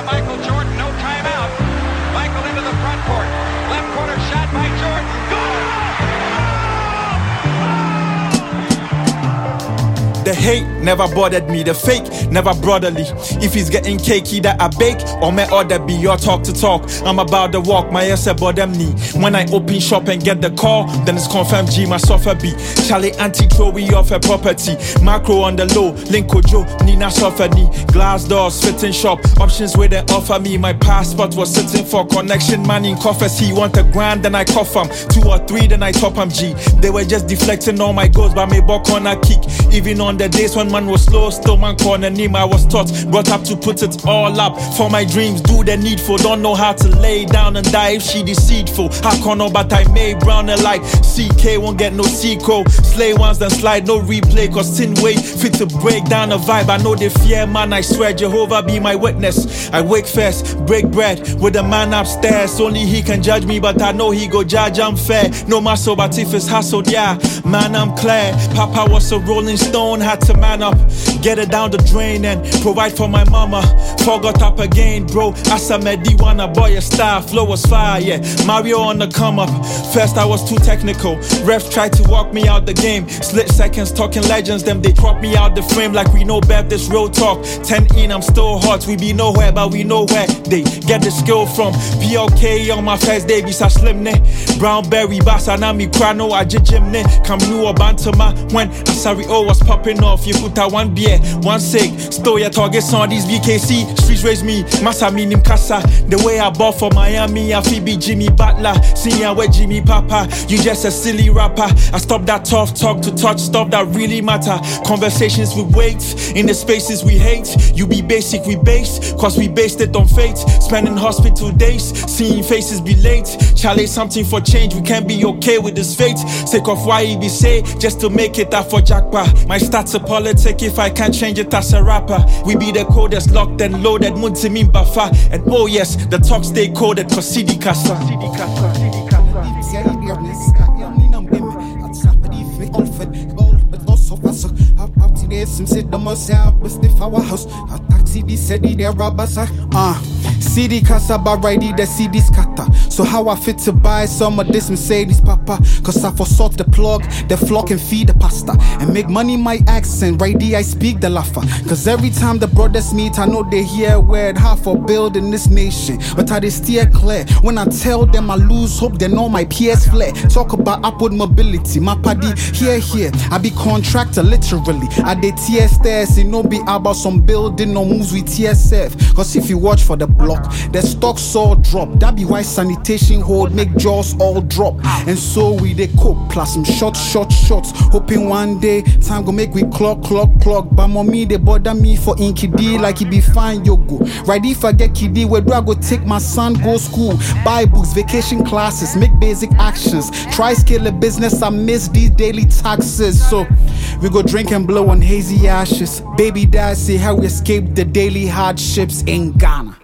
to Michael Jordan, no timeout. Michael into the front court. Left corner shot by Jordan. Goal! The hate never bothered me, the fake never brotherly. If he's getting cakey that I bake, or may order be your talk to talk. I'm about to walk, my ass about them knee. When I open shop and get the call, then it's confirmed G, my software B. Charlie anti-throw, we offer property. Macro on the low, Linko Joe, Nina suffer knee. Glass doors, fitting shop, options where they offer me. My passport was sitting for connection, man in coffers. He want a grand, then I cough him. 2 or 3, then I top him G. They were just deflecting all my goals, but me buck on a kick. Even on the days when man was slow, still man corner name. I was taught, brought up to put it all up for my dreams. Do the needful, don't know how to lay down and die if she deceitful. I can't know, but I made brown and like CK won't get no sequel. Slay once then slide, no replay. Cause sin way fit to break down a vibe. I know they fear man, I swear Jehovah be my witness. I wake first, break bread with a man upstairs. Only he can judge me, but I know he go judge I'm fair. No muscle, but if it's hustled, yeah, man I'm clear. Papa was a rolling stone, had to man up, get it down the drain and provide for my mama. Forgot up again, bro. Asa Medi wanna boy a star, flow was fire, yeah. Mario on the come up. First I was too technical. Refs tried to walk me out the game. Split seconds talking legends, them they crop me out the frame like we know Bev, this real talk. 10 in, I'm still hot. We be nowhere, but we know where they get the skill from. PLK on my first day, be such slim ne. Brownberry, Bassa, Nami, Krano, I jim ne. Come new or Bantama when Asari O was popping off. You put out one beer, one cig. Still your targets on these BKC. Streets raise me, Massa minim Casa. The way I bought for Miami, I feel be Jimmy Butler. See ya with Jimmy Papa. You just a silly rapper. I stop that tough talk to touch stuff that really matter. Conversations we wait, in the spaces we hate. You be basic, we base, cause we based it on fate. Spending hospital days, seeing faces be late. Charlie, something for change, we can't be okay with this fate. Sake of why he be say, just to make it up for Jackpa. My stats a politic if I can't change it as a rapper. We be the coldest, locked and loaded, Muntimin Bafa. And oh yes, the talk stay coded for CD Casa. CD Casa Baridi, the CD scatter. So how I fit to buy some of this Mercedes, Papa? Cause I forsought the plug, the flock and feed the pasta. And make money my accent, righty I speak the laugher. Cause every time the brothers meet, I know they hear a word. Half for building this nation, but I they steer clear. When I tell them I lose hope, they know my PS flare. Talk about upward mobility, my paddy, here. I be contractor literally. I dey TS stairs, it no be about some building no moves with TSF. Cause if you watch for the block, the stocks all drop. That be why sanitation hold make jaws all drop. And so we they cook plus some shots. Hoping one day time go make we clock. But mommy they bother me for Inky D like he be fine yogo. Right if I get kiddy, where do I go take my son go school? Buy books, vacation classes, make basic actions. Try scale a business, I miss these daily taxes. So we go drink and blow on hazy ashes. Baby dad say how we escape the daily hardships in Ghana.